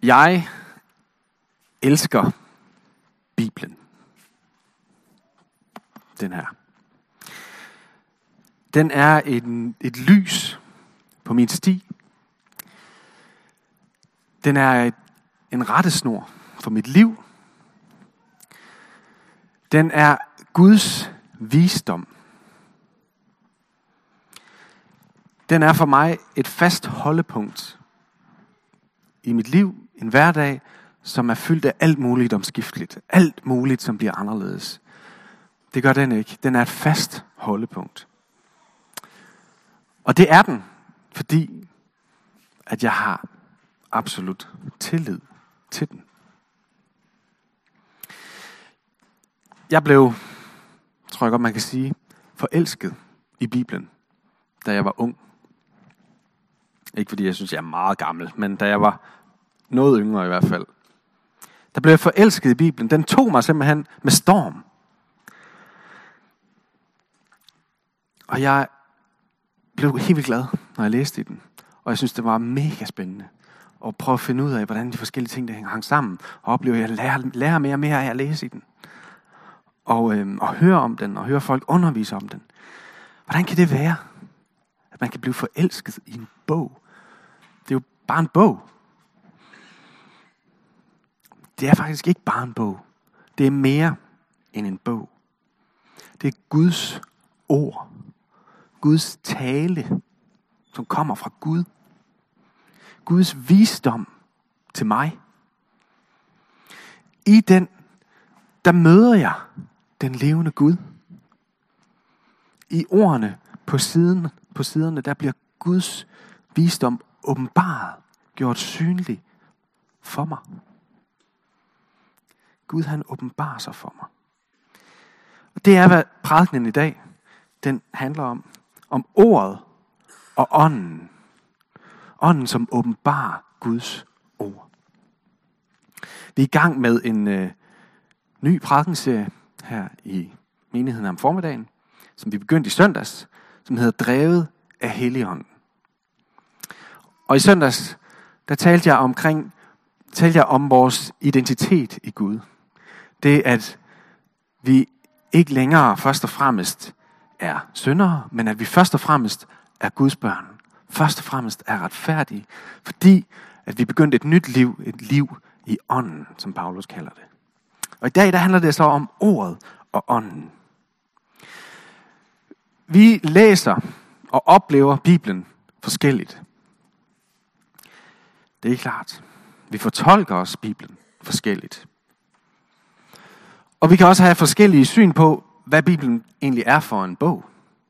Jeg elsker Bibelen. Den her. Den er et lys på min sti. Den er en rettesnor for mit liv. Den er Guds visdom. Den er for mig et fast holdepunkt i mit liv, en hverdag, som er fyldt af alt muligt omskifteligt. Alt muligt, som bliver anderledes. Det gør den ikke. Den er et fast holdepunkt. Og det er den, fordi at jeg har absolut tillid til den. Jeg blev, tror jeg godt man kan sige, forelsket i Bibelen, da jeg var ung. Ikke fordi jeg synes, jeg er meget gammel, men da jeg var noget yngre i hvert fald. Der blev jeg forelsket i Bibelen. Den tog mig simpelthen med storm. Og jeg blev helt vildt glad, når jeg læste i den. Og jeg synes, det var mega spændende at prøve at finde ud af, hvordan de forskellige ting, der hang sammen. Og opleve, at jeg lærer mere og mere af at læse i den. Og høre om den, og høre folk undervise om den. Hvordan kan det være, at man kan blive forelsket i en bog? Det er jo bare en bog. Det er faktisk ikke bare en bog. Det er mere end en bog. Det er Guds ord. Guds tale, som kommer fra Gud. Guds visdom til mig. I den, der møder jeg den levende Gud. I ordene på siderne, der bliver Guds visdom åbenbaret, gjort synlig for mig. Gud, han åbenbarer sig for mig. Og det er, hvad prædikenen i dag, den handler om. Om ordet og ånden. Ånden, som åbenbarer Guds ord. Vi er i gang med en ny prædikenserie her i menigheden om formiddagen, som vi begyndte i søndags, som hedder Drevet af Helligånden. Og i søndags, der talte jeg om vores identitet i Gud. Det at vi ikke længere først og fremmest er syndere, men at vi først og fremmest er Guds børn. Først og fremmest er retfærdige, fordi at vi begyndte et nyt liv, et liv i ånden, som Paulus kalder det. Og i dag, der handler det så om ordet og ånden. Vi læser og oplever Bibelen forskelligt. Det er klart. Vi fortolker også Bibelen forskelligt. Og vi kan også have forskellige syn på, hvad Bibelen egentlig er for en bog.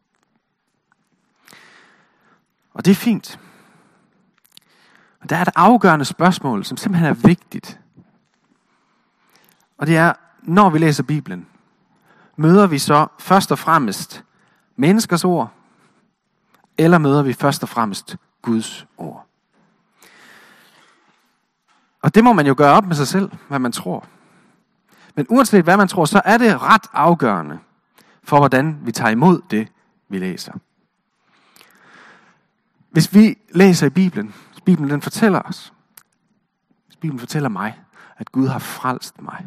Og det er fint. Og der er et afgørende spørgsmål, som simpelthen er vigtigt. Og det er, når vi læser Bibelen, møder vi så først og fremmest menneskers ord, eller møder vi først og fremmest Guds ord? Og det må man jo gøre op med sig selv, hvad man tror. Men uanset hvad man tror, så er det ret afgørende for, hvordan vi tager imod det, vi læser. Hvis vi læser i Bibelen, Bibelen den fortæller os, Bibelen fortæller mig, at Gud har frelst mig.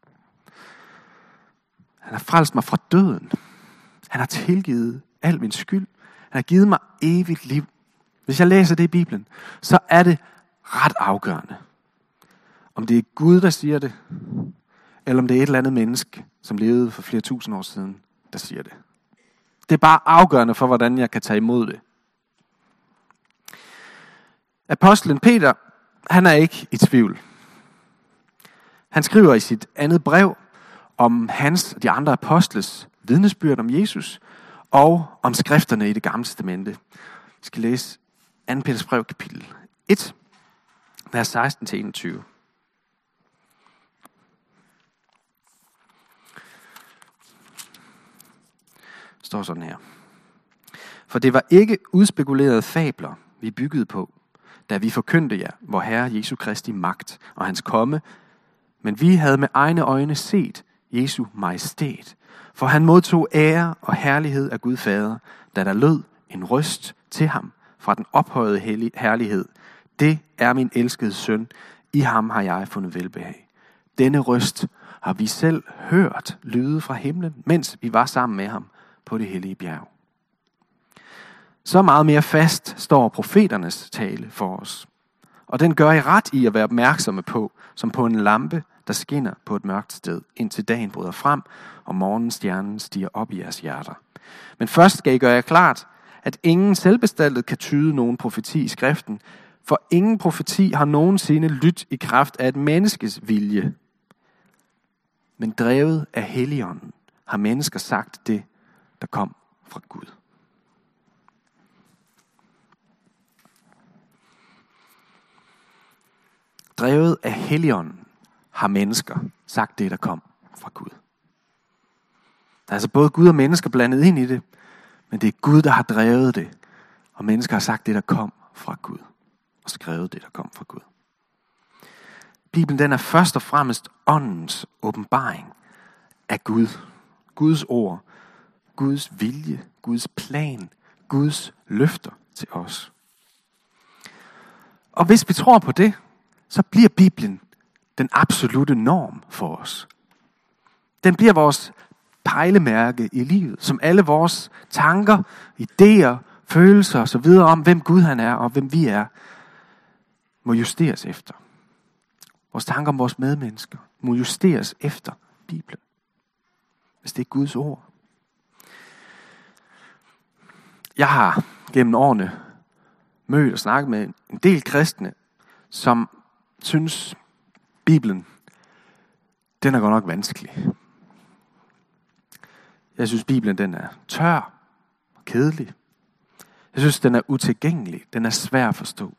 Han har frelst mig fra døden. Han har tilgivet al min skyld. Han har givet mig evigt liv. Hvis jeg læser det i Bibelen, så er det ret afgørende. Om det er Gud, der siger det, eller om det er et eller andet menneske, som levede for flere tusind år siden, der siger det. Det er bare afgørende for, hvordan jeg kan tage imod det. Apostlen Peter, han er ikke i tvivl. Han skriver i sit andet brev om hans og de andre apostles vidnesbyrd om Jesus og om skrifterne i Det Gamle Testamente. Vi skal læse 2. Peters brev, kapitel 1, vers 16-21. Står sådan her. For det var ikke udspekulerede fabler, vi byggede på, da vi forkyndte jer, vor Herre Jesu Kristi magt og hans komme, men vi havde med egne øjne set Jesu majestæt, for han modtog ære og herlighed af Gud Fader, da der lød en røst til ham fra den ophøjede herlighed. Det er min elskede søn, I ham har jeg fundet velbehag. Denne røst har vi selv hørt lyde fra himlen, mens vi var sammen med ham på det hellige bjerg. Så meget mere fast står profeternes tale for os. Og den gør I ret i at være opmærksomme på, som på en lampe, der skinner på et mørkt sted, indtil dagen bryder frem, og morgenstjernen stiger op i jeres hjerter. Men først skal I gøre jer klart, at ingen selvbestaltet kan tyde nogen profeti i skriften, for ingen profeti har nogensinde lydt i kraft af et menneskes vilje. Men drevet af Helligånden har mennesker sagt det, der kom fra Gud. Drevet af Helligånden har mennesker sagt det, der kom fra Gud. Der er altså både Gud og mennesker blandet ind i det, men det er Gud, der har drevet det, og mennesker har sagt det, der kom fra Gud, og skrevet det, der kom fra Gud. Bibelen, den er først og fremmest åndens åbenbaring af Gud. Guds ord, Guds vilje, Guds plan, Guds løfter til os. Og hvis vi tror på det, så bliver Bibelen den absolute norm for os. Den bliver vores pejlemærke i livet, som alle vores tanker, idéer, følelser osv. om, hvem Gud han er og hvem vi er, må justeres efter. Vores tanker om vores medmennesker må justeres efter Bibelen, hvis det er Guds ord. Jeg har gennem årene mødt og snakket med en del kristne, som synes, Bibelen, den er godt nok vanskelig. Jeg synes, Bibelen, den er tør og kedelig. Jeg synes, den er utilgængelig. Den er svær at forstå.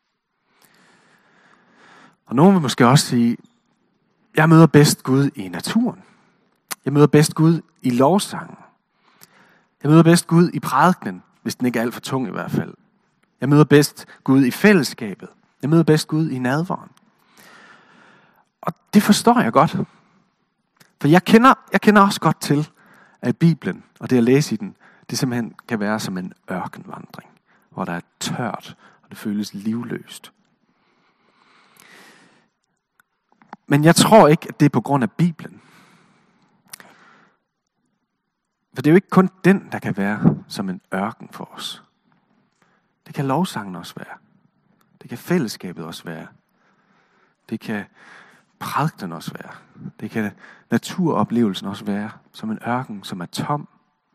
Og nogen vil måske også sige, jeg møder bedst Gud i naturen. Jeg møder bedst Gud i lovsangen. Jeg møder bedst Gud i prædikenen, hvis den ikke er alt for tung i hvert fald. Jeg møder bedst Gud i fællesskabet. Jeg møder bedst Gud i nadveren. Og det forstår jeg godt. For jeg kender også godt til, at Bibelen og det at læse i den, det simpelthen kan være som en ørkenvandring, hvor der er tørt, og det føles livløst. Men jeg tror ikke, at det er på grund af Bibelen. For det er jo ikke kun den, der kan være som en ørken for os. Det kan lovsangen også være. Det kan fællesskabet også være. Det kan prædikenen også være. Det kan naturoplevelsen også være som en ørken, som er tom.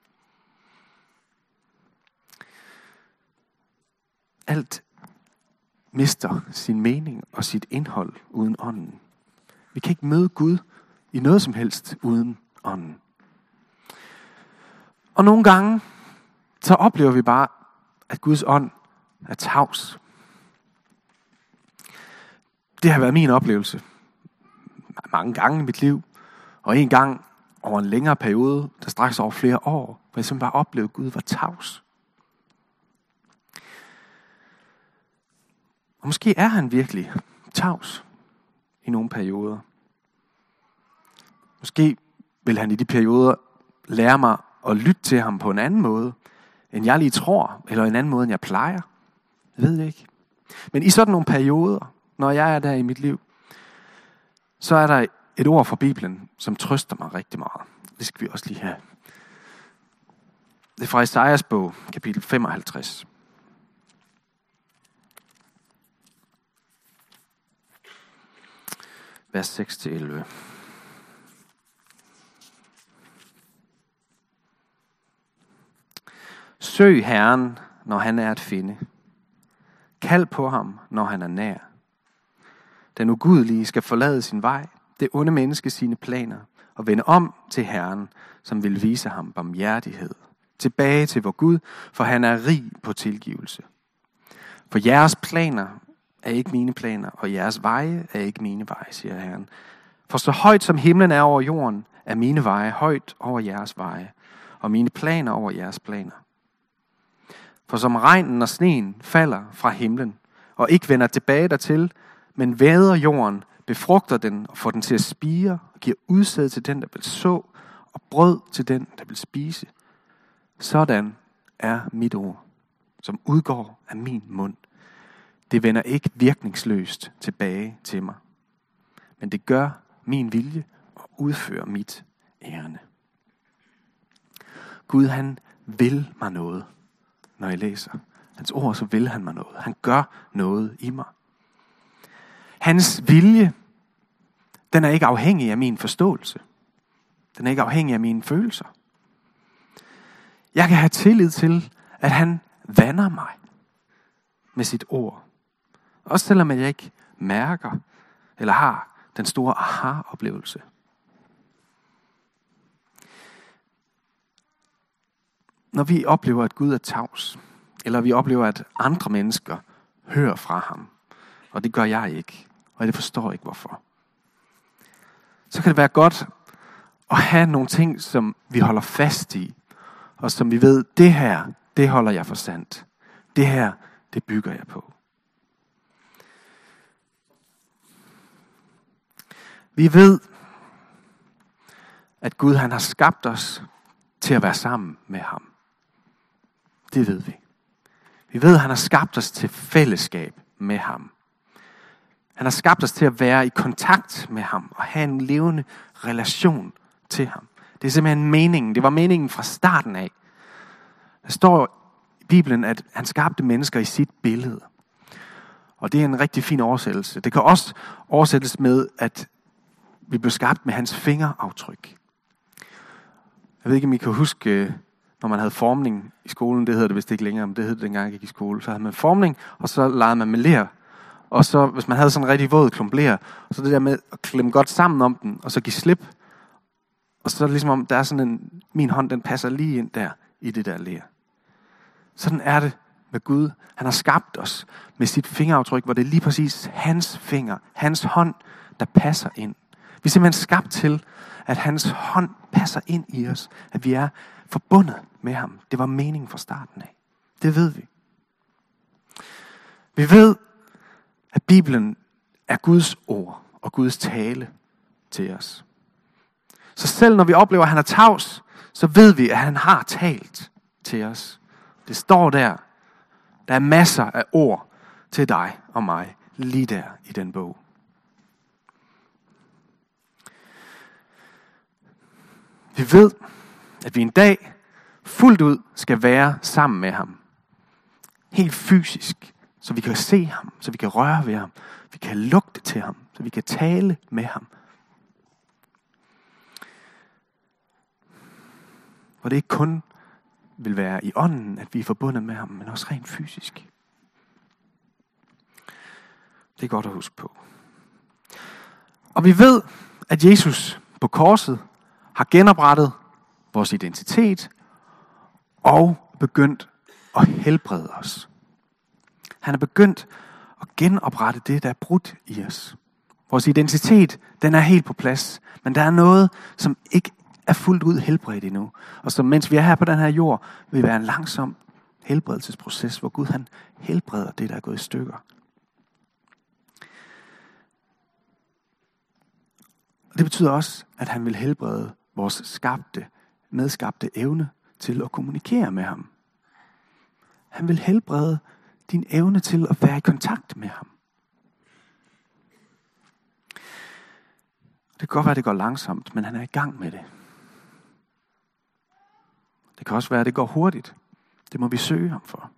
Alt mister sin mening og sit indhold uden ånden. Vi kan ikke møde Gud i noget som helst uden ånden. Og nogle gange, så oplever vi bare, at Guds ånd er tavs. Det har været min oplevelse mange gange i mit liv, og en gang over en længere periode, der strækker sig over flere år, hvor jeg simpelthen bare oplevede, at Gud var tavs. Og måske er han virkelig tavs i nogle perioder. Måske vil han i de perioder lære mig at lytte til ham på en anden måde, end jeg lige tror, eller en anden måde, end jeg plejer. Jeg ved det ikke. Men i sådan nogle perioder, når jeg er der i mit liv, så er der et ord fra Bibelen, som trøster mig rigtig meget. Det skal vi også lige have. Det er fra Esajas bog, kapitel 55. Vers 6-11. Søg Herren, når han er at finde. Kald på ham, når han er nær. Den ugudelige skal forlade sin vej, det onde menneske sine planer, og vende om til Herren, som vil vise ham barmhjertighed. Tilbage til vor Gud, for han er rig på tilgivelse. For jeres planer er ikke mine planer, og jeres veje er ikke mine veje, siger Herren. For så højt som himlen er over jorden, er mine veje højt over jeres veje, og mine planer over jeres planer. For som regnen og sneen falder fra himlen, og ikke vender tilbage dertil, men væder jorden, befrugter den og får den til at spire, og giver udsæd til den, der vil så, og brød til den, der vil spise. Sådan er mit ord, som udgår af min mund. det vender ikke virkningsløst tilbage til mig. Men det gør min vilje og udfører mit ærende. Gud, han vil mig noget, når jeg læser hans ord, så vil han mig noget. Han gør noget i mig. Hans vilje, den er ikke afhængig af min forståelse. Den er ikke afhængig af mine følelser. Jeg kan have tillid til, at han vander mig med sit ord. Også selvom jeg ikke mærker eller har den store aha-oplevelse. Når vi oplever, at Gud er tavs, eller vi oplever, at andre mennesker hører fra ham, og det gør jeg ikke, og jeg forstår ikke hvorfor, så kan det være godt at have nogle ting, som vi holder fast i, og som vi ved, det her, det holder jeg for sandt. Det her, det bygger jeg på. Vi ved, at Gud han har skabt os til at være sammen med ham. Det ved vi. Vi ved, at han har skabt os til fællesskab med ham. Han har skabt os til at være i kontakt med ham og have en levende relation til ham. Det er simpelthen meningen. Det var meningen fra starten af. Der står i Bibelen, at han skabte mennesker i sit billede. Og det er en rigtig fin oversættelse. Det kan også oversættes med, at vi blev skabt med hans fingeraftryk. Jeg ved ikke, om I kan huske, når man havde formning i skolen, det hedder det vist ikke længere, men det hed det dengang jeg gik i skole, så havde man formning, og så legede man med ler. Og så, hvis man havde sådan en rigtig våd klump ler, så det der med at klemme godt sammen om den, og så give slip. Og så ligesom om, der er sådan en, min hånd, den passer lige ind der, i det der ler. Sådan er det med Gud. Han har skabt os med sit fingeraftryk, hvor det er lige præcis hans finger, hans hånd, der passer ind. Vi er simpelthen skabt til, at hans hånd passer ind i os. At vi er forbundet med ham. Det var meningen fra starten af. Det ved vi. Vi ved, at Bibelen er Guds ord og Guds tale til os. Så selv når vi oplever, at han er tavs, så ved vi, at han har talt til os. Det står der. Der er masser af ord til dig og mig, lige der i den bog. Vi ved, at vi en dag fuldt ud skal være sammen med ham. Helt fysisk, så vi kan se ham, så vi kan røre ved ham, vi kan lugte til ham, så vi kan tale med ham. Og det ikke kun vil være i ånden, at vi er forbundet med ham, men også rent fysisk. Det er godt at huske på. Og vi ved, at Jesus på korset har genoprettet vores identitet og begyndt at helbrede os. Han er begyndt at genoprette det, der er brudt i os. Vores identitet, den er helt på plads, men der er noget, som ikke er fuldt ud helbredt endnu. Og som mens vi er her på den her jord, vil være en langsom helbredelsesproces, hvor Gud han helbreder det, der er gået i stykker. Og det betyder også, at han vil helbrede vores medskabte evne til at kommunikere med ham. Han vil helbrede din evne til at være i kontakt med ham. Det kan godt være, at det går langsomt, men han er i gang med det. Det kan også være, at det går hurtigt. Det må vi søge ham for.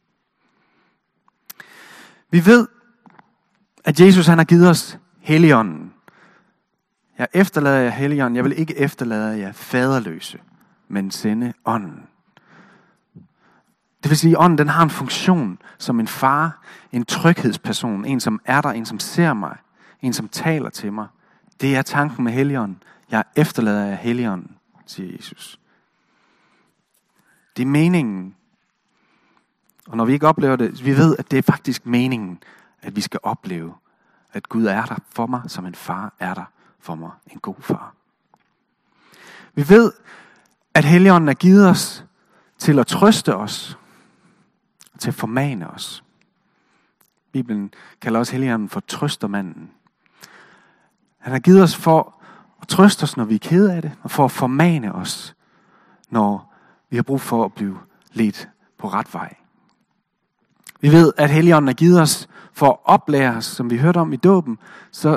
Vi ved, at Jesus han har givet os Helligånden. Jeg efterlader jer Helligånden. Jeg vil ikke efterlade jer faderløse, men sende ånden. Det vil sige, at ånden den har en funktion som en far, en tryghedsperson, en som er der, en som ser mig, en som taler til mig. Det er tanken med Helligånden. Jeg efterlader jer Helligånden, siger Jesus. Det er meningen. Og når vi ikke oplever det, vi ved, at det er faktisk meningen, at vi skal opleve, at Gud er der for mig, som en far er der for mig, en god far. Vi ved, at Helligånden er givet os til at trøste os, til at formane os. Bibelen kalder også Helligånden for trøstermanden. Han har givet os for at trøste os, når vi er kede af det, og for at formane os, når vi har brug for at blive ledt på ret vej. Vi ved, at Helligånden er givet os for at oplære os, som vi hørte om i dåben, så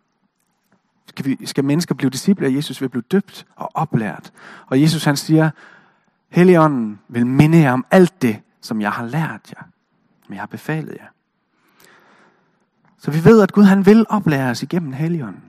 skal mennesker blive disciple af Jesus ved at blive døbt og oplært. Og Jesus han siger, Helligånden vil minde jer om alt det, som jeg har lært jer, som jeg har befalet jer. Så vi ved, at Gud han vil oplære os igennem Helligånden.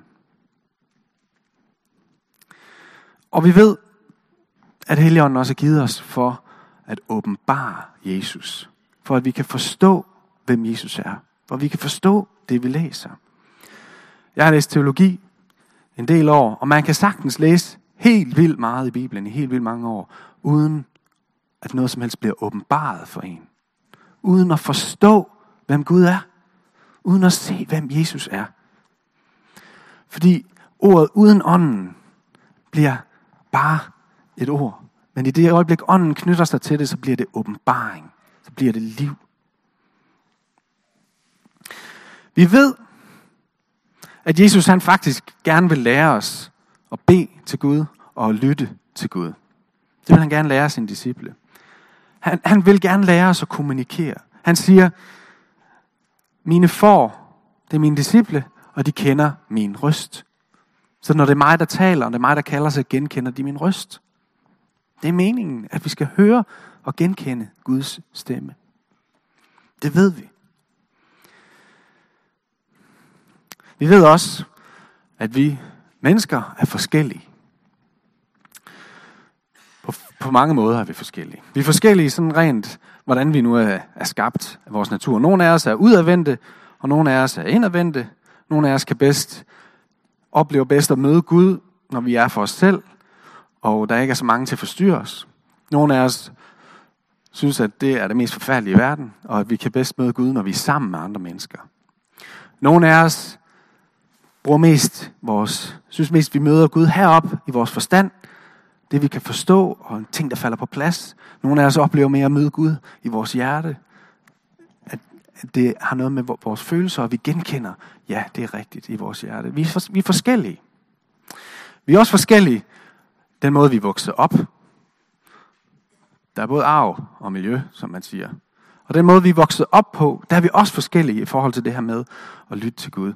Og vi ved, at Helligånden også er givet os for at åbenbare Jesus. For at vi kan forstå, hvem Jesus er. For at vi kan forstå det, vi læser. Jeg har læst teologi en del år, og man kan sagtens læse helt vildt meget i Bibelen i helt vildt mange år, uden at noget som helst bliver åbenbaret for en. Uden at forstå, hvem Gud er. Uden at se, hvem Jesus er. Fordi ordet uden ånden bliver bare et ord. Men i det øjeblik, ånden knytter sig til det, så bliver det åbenbaring. Så bliver det liv. Vi ved, at Jesus han faktisk gerne vil lære os at bede til Gud og at lytte til Gud. Det vil han gerne lære sine disciple. Han vil gerne lære os at kommunikere. Han siger, mine får, det er mine disciple, og de kender min røst. Så når det er mig, der taler, og det er mig, der kalder, så genkender de min røst. Det er meningen, at vi skal høre og genkende Guds stemme. Det ved vi. Vi ved også, at vi mennesker er forskellige. På mange måder er vi forskellige. Vi er forskellige sådan rent, hvordan vi nu er skabt af vores natur. Nogle af os er udadvendte, og nogle af os er indadvendte. Nogle af os kan opleve bedst at møde Gud, når vi er for os selv, og der ikke er så mange til at forstyrre os. Nogle af os synes, at det er det mest forfærdelige i verden, og at vi kan bedst møde Gud, når vi er sammen med andre mennesker. Nogle af os synes mest, vi møder Gud heroppe i vores forstand, det vi kan forstå, og en ting, der falder på plads. Nogle af os oplever mere at møde Gud i vores hjerte, at det har noget med vores følelser, og vi genkender, ja, det er rigtigt i vores hjerte. Vi er forskellige. Vi er også forskellige, den måde vi vokser op. Der er både arv og miljø, som man siger. Og den måde vi er vokset op på, der er vi også forskellige i forhold til det her med at lytte til Gud.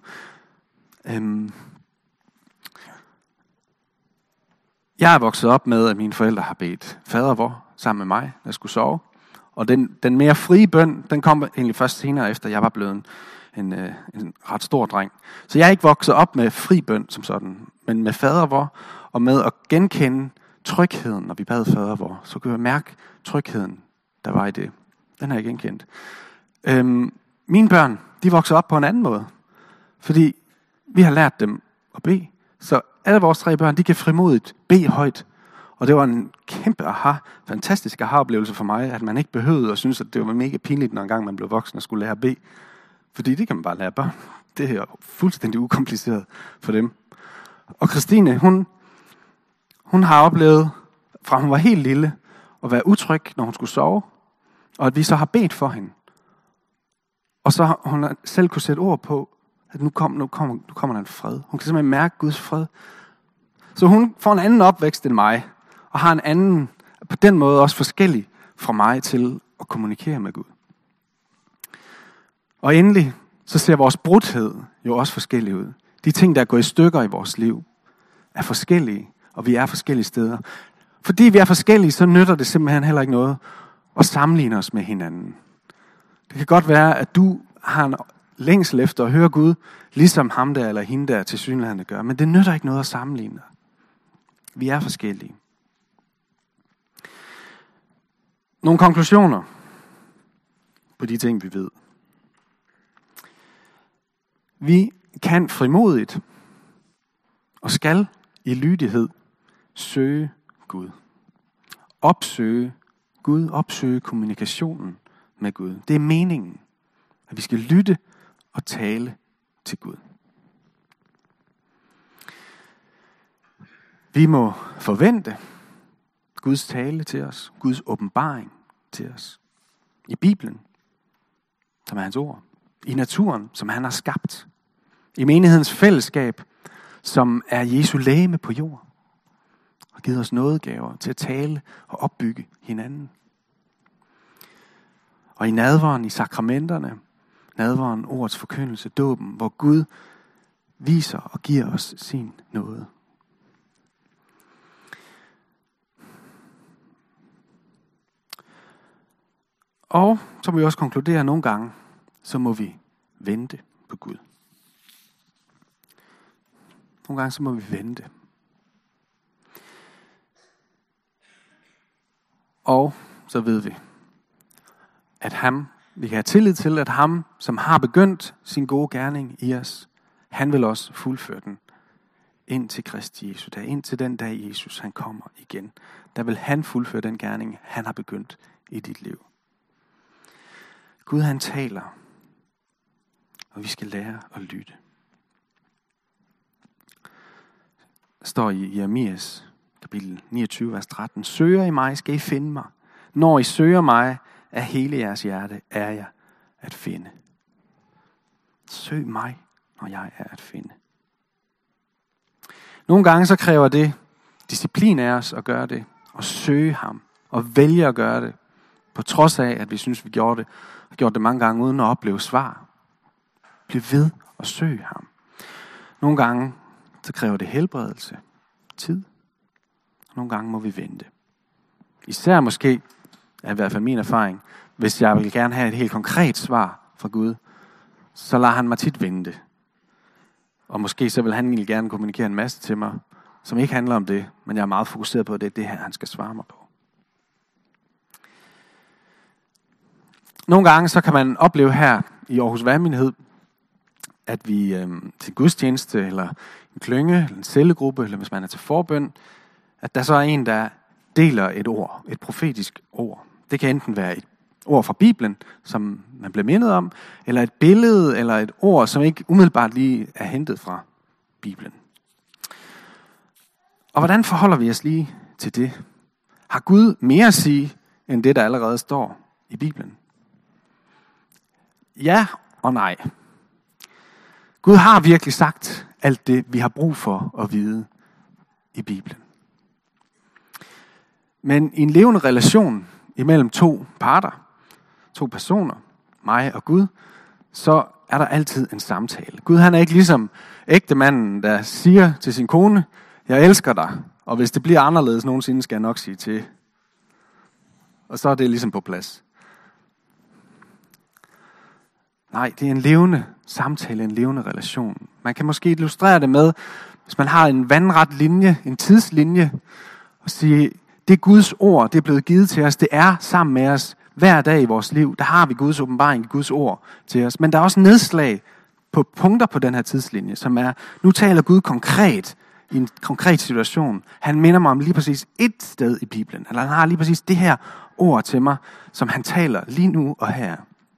Jeg er vokset op med, at mine forældre har bedt fader vor sammen med mig, når jeg skulle sove. Og den mere frie bøn, den kom egentlig først senere, efter jeg var blevet en ret stor dreng. Så jeg er ikke vokset op med fri bøn som sådan, men med fader vor, og med at genkende trygheden, når vi bad fader vor. Så kunne jeg mærke trygheden, der var i det. Den har jeg genkendt. Mine børn, de voksede op på en anden måde. Fordi vi har lært dem at bede. Så alle vores 3 børn, de kan frimodigt bede højt. Og det var en kæmpe fantastisk aha-oplevelse for mig, at man ikke behøvede at synes, at det var mega pinligt, når engang man blev voksen og skulle lære at bede. Fordi det kan man bare lære børn. Det er fuldstændig ukompliceret for dem. Og Christine, hun har oplevet, fra hun var helt lille, at være utryg, når hun skulle sove. Og at vi så har bedt for hende. Og så har hun selv kunne sætte ord på, at nu kommer der en fred. Hun kan simpelthen mærke Guds fred. Så hun får en anden opvækst end mig, og har en anden, på den måde også forskellig fra mig til at kommunikere med Gud. Og endelig, så ser vores brudhed jo også forskellig ud. De ting, der er gået i stykker i vores liv, er forskellige, og vi er forskellige steder. Fordi vi er forskellige, så nytter det simpelthen heller ikke noget at sammenligne os med hinanden. Det kan godt være, at du har en længsel efter at høre Gud, ligesom ham der eller hende der tilsyneladende gør. Men det nytter ikke noget at sammenligne. Vi er forskellige. Nogle konklusioner på de ting, vi ved. Vi kan frimodigt og skal i lydighed søge Gud. Opsøge Gud, opsøge kommunikationen med Gud. Det er meningen, at vi skal lytte og tale til Gud. Vi må forvente Guds tale til os, Guds åbenbaring til os. I Bibelen, som er hans ord. I naturen, som han har skabt. I menighedens fællesskab, som er Jesu legeme på jord. Og givet os nådegaver til at tale og opbygge hinanden. Og i nadveren, i sakramenterne, nadveren, ordets forkyndelse, dåben, hvor Gud viser og giver os sin nåde. Og så må vi også konkludere, at nogle gange, så må vi vente på Gud. Nogle gange, så må vi vente. Og så ved vi, at vi kan have tillid til, at ham, som har begyndt sin gode gerning i os, han vil også fuldføre den ind til Kristi Jesu dag, ind til den dag Jesus han kommer igen. Der vil han fuldføre den gerning, han har begyndt i dit liv. Gud han taler, og vi skal lære at lytte. Der står i Jeremias kapitel 29, vers 13. Søger I mig, skal I finde mig. Når I søger mig, af hele jeres hjerte er jeg at finde. Søg mig, når jeg er at finde. Nogle gange så kræver det disciplin af os at gøre det, og søge ham, og vælge at gøre det, på trods af, at vi synes, vi har gjort det mange gange, uden at opleve svar. Bliv ved og søg ham. Nogle gange så kræver det helbredelse, tid. Nogle gange må vi vente. Især måske, er i hvert fald min erfaring, hvis jeg vil gerne have et helt konkret svar fra Gud, så lader han mig tit vente. Og måske så vil han egentlig gerne kommunikere en masse til mig, som ikke handler om det, men jeg er meget fokuseret på, at det er det her, han skal svare mig på. Nogle gange så kan man opleve her i Aarhus Værmenighed, at vi til gudstjeneste, eller en klynge, eller en cellegruppe, eller hvis man er til forbøn, at der så er en, der deler et ord, et profetisk ord. Det kan enten være et ord fra Bibelen, som man bliver mindet om, eller et billede, eller et ord, som ikke umiddelbart lige er hentet fra Bibelen. Og hvordan forholder vi os lige til det? Har Gud mere at sige, end det, der allerede står i Bibelen? Ja og nej. Gud har virkelig sagt alt det, vi har brug for at vide i Bibelen. Men i en levende relation imellem to parter, to personer, mig og Gud, så er der altid en samtale. Gud han er ikke ligesom ægtemanden, der siger til sin kone, jeg elsker dig, og hvis det bliver anderledes nogensinde, skal jeg nok sige til. Og så er det ligesom på plads. Nej, det er en levende samtale, en levende relation. Man kan måske illustrere det med, hvis man har en vandret linje, en tidslinje, og sige, det er Guds ord, det er blevet givet til os, det er sammen med os hver dag i vores liv. Der har vi Guds åbenbaring, Guds ord til os. Men der er også nedslag på punkter på den her tidslinje, som er, nu taler Gud konkret i en konkret situation. Han minder mig om lige præcis et sted i Bibelen, eller han har lige præcis det her ord til mig, som han taler lige nu og her.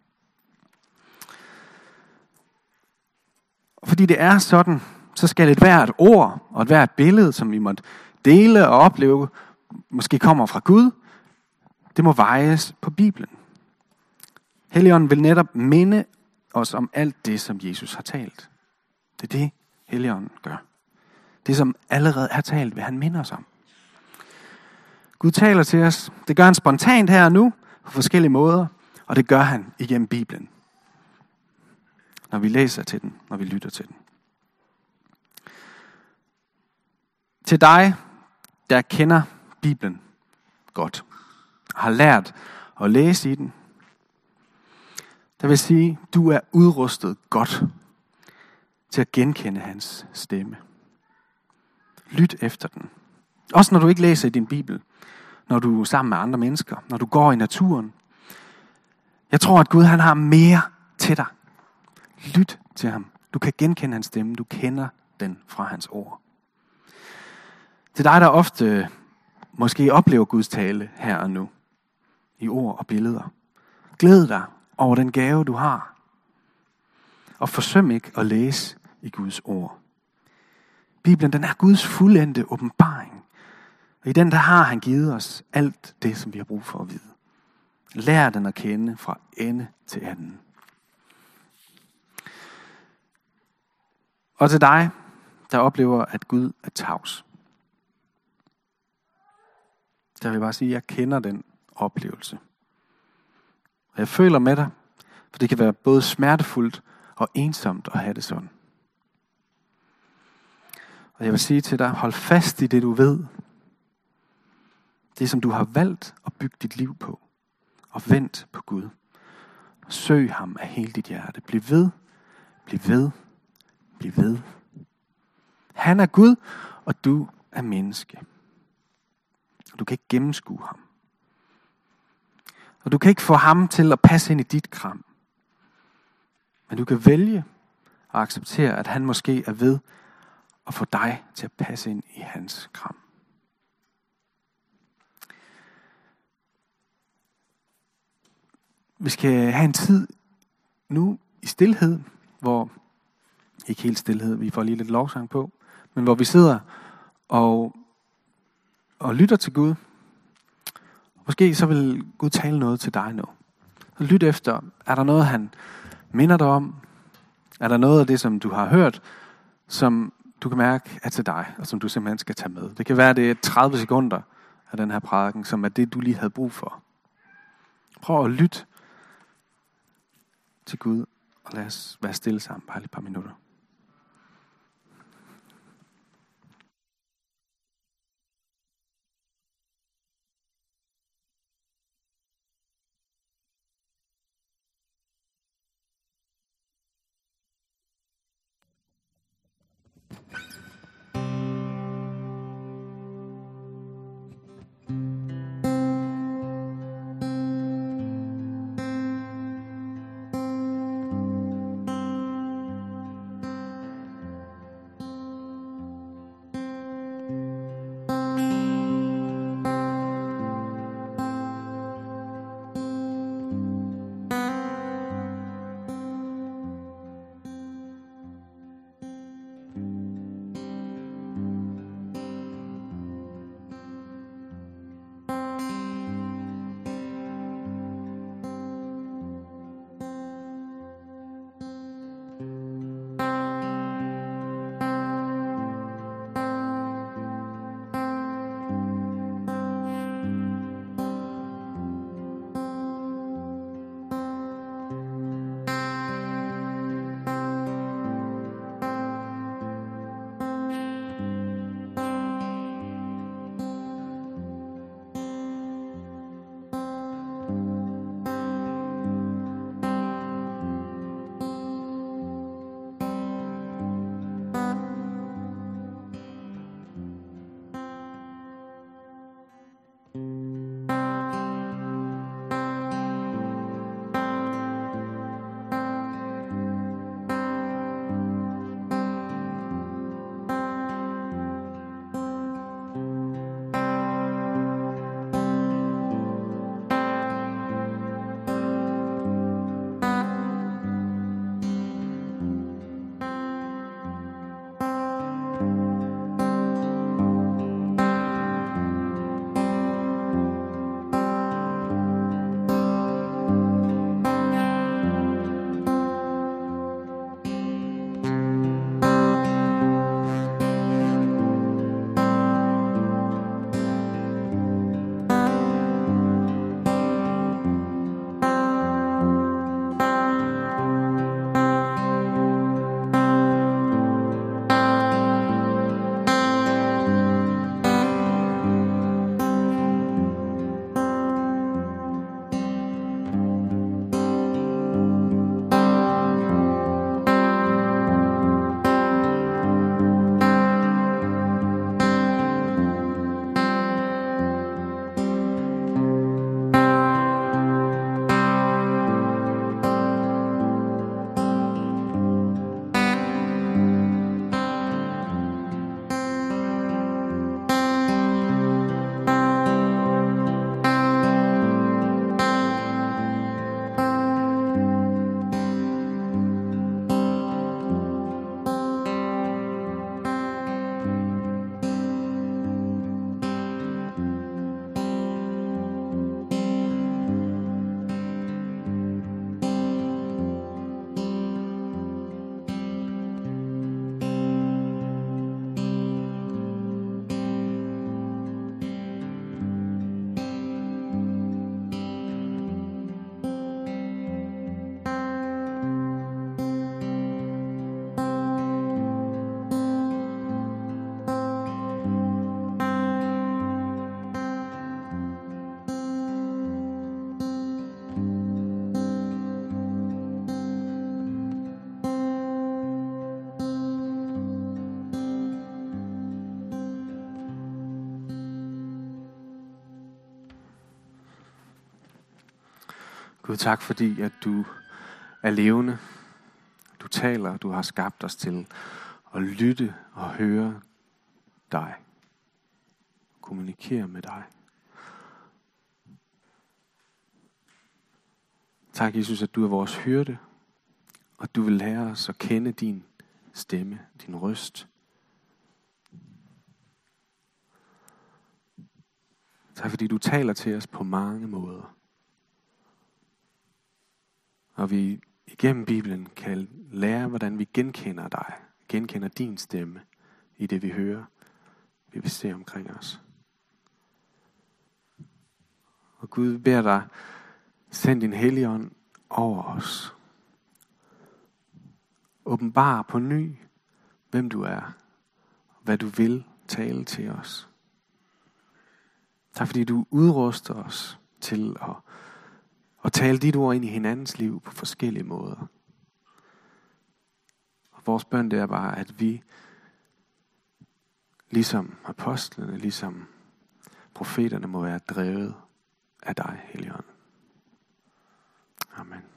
Fordi det er sådan, så skal et hvert ord og et hvert billede, som vi måtte dele og opleve, måske kommer fra Gud, det må vejes på Bibelen. Helligånden vil netop minde os om alt det, som Jesus har talt. Det er det, Helligånden gør. Det, som allerede er talt, vil han minde os om. Gud taler til os. Det gør han spontant her og nu, på forskellige måder, og det gør han igennem Bibelen. Når vi læser til den, når vi lytter til den. Til dig, der kender Bibelen godt, og har lært at læse i den, der vil sige, du er udrustet godt til at genkende hans stemme. Lyt efter den. Også når du ikke læser i din Bibel, når du er sammen med andre mennesker, når du går i naturen. Jeg tror, at Gud han har mere til dig. Lyt til ham. Du kan genkende hans stemme. Du kender den fra hans ord. Til dig, der ofte måske oplever Guds tale her og nu, i ord og billeder. Glæd dig over den gave, du har. Og forsøm ikke at læse i Guds ord. Bibelen, den er Guds fuldendte åbenbaring. Og i den, der har han givet os alt det, som vi har brug for at vide. Lær den at kende fra ende til anden. Og til dig, der oplever, at Gud er tavs. Der vil jeg bare sige, at jeg kender den oplevelse. Og jeg føler med dig, for det kan være både smertefuldt og ensomt at have det sådan. Og jeg vil sige til dig, hold fast i det du ved. Det som du har valgt at bygge dit liv på. Og vent på Gud. Søg ham af hele dit hjerte. Bliv ved, bliv ved, bliv ved. Han er Gud, og du er menneske. Du kan ikke gennemskue ham. Og du kan ikke få ham til at passe ind i dit kram. Men du kan vælge at acceptere, at han måske er ved at få dig til at passe ind i hans kram. Vi skal have en tid nu i stilhed, hvor, ikke helt stilhed, vi får lige lidt lovsang på, men hvor vi sidder og lytter til Gud. Måske så vil Gud tale noget til dig nu. Lyt efter, er der noget, han minder dig om? Er der noget af det, som du har hørt, som du kan mærke er til dig, og som du simpelthen skal tage med? Det kan være, det er 30 sekunder af den her prædiken, som er det, du lige havde brug for. Prøv at lytte til Gud, og lad os være stille sammen bare et par minutter. Gud, tak fordi, at du er levende. Du taler, du har skabt os til at lytte og høre dig. Kommunikere med dig. Tak, Jesus, at du er vores hyrde, og du vil lære os at kende din stemme, din røst. Tak, fordi du taler til os på mange måder. Og vi igennem Bibelen kan lære, hvordan vi genkender dig, genkender din stemme i det, vi hører, det vi ser omkring os. Og Gud beder dig, send din Helligånd over os. Åbenbar på ny, hvem du er, hvad du vil tale til os. Tak fordi du udruster os til at tale dit ord ind i hinandens liv på forskellige måder. Og vores bøn det er bare, at vi, ligesom apostlene, ligesom profeterne, må være drevet af dig, Helligånd. Amen.